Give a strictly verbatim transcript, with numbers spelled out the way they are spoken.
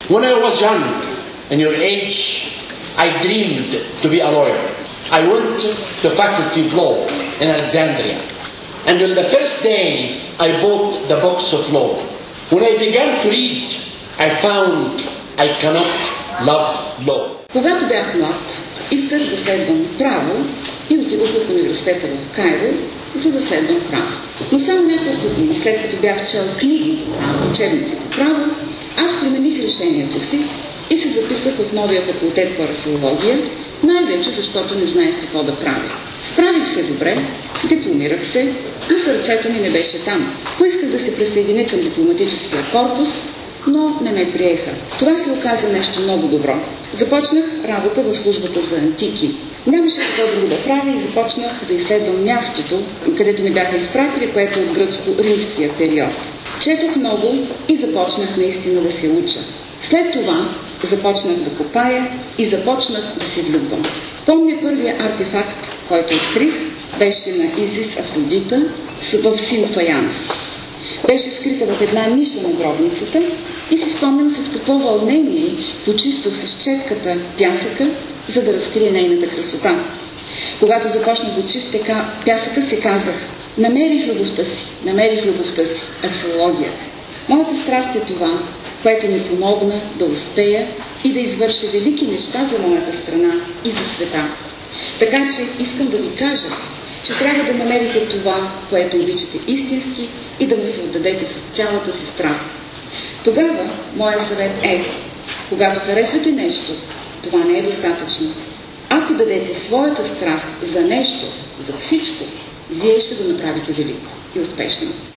When I was young, in your age, I dreamed to be a lawyer. I went to Faculty of Law in Alexandria. And on the first day, I bought the books of law. When I began to read, I found I cannot love law. Когато бях млад, исках да следвам право и отидох в университета в Кайро, за да следвам право. Но само няколко дни, след като бях чел книги по право, учебници по право, аз промених решението си и се записах в новия факултет по археология, най-вече защото не знаех какво да правя. Справих се добре, дипломирах се, но сърцето ми не беше там. Поисках да се присъединя към дипломатическия корпус, но не ме приеха. Това се оказа нещо много добро. Започнах работа в службата за антики. Нямаше какво друго да правя и започнах да изследвам мястото, където ми бяха изпратили, което е от гръцко-римския период. Четох много и започнах наистина да се уча. След това започнах да копая и започнах да се влюбвам. Помня първия артефакт, който открих, беше на Изис Афродита в син фаянс. Беше скрита в една ниша на гробницата и си спомням с какво вълнение почиствах с четката пясъка, за да разкрие нейната красота. Когато започнах да чистя пясъка, се казах: намерих любовта си, намерих любовта си, археологията. Моята страст е това, което ми помогна да успея и да извърша велики неща за моята страна и за света. Така че искам да ви кажа, че трябва да намерите това, което обичате истински и да му се отдадете с цялата си страст. Тогава моят съвет е: когато харесвате нещо, това не е достатъчно. Ако дадете своята страст за нещо, за всичко, вие ще го направите велико и успешно.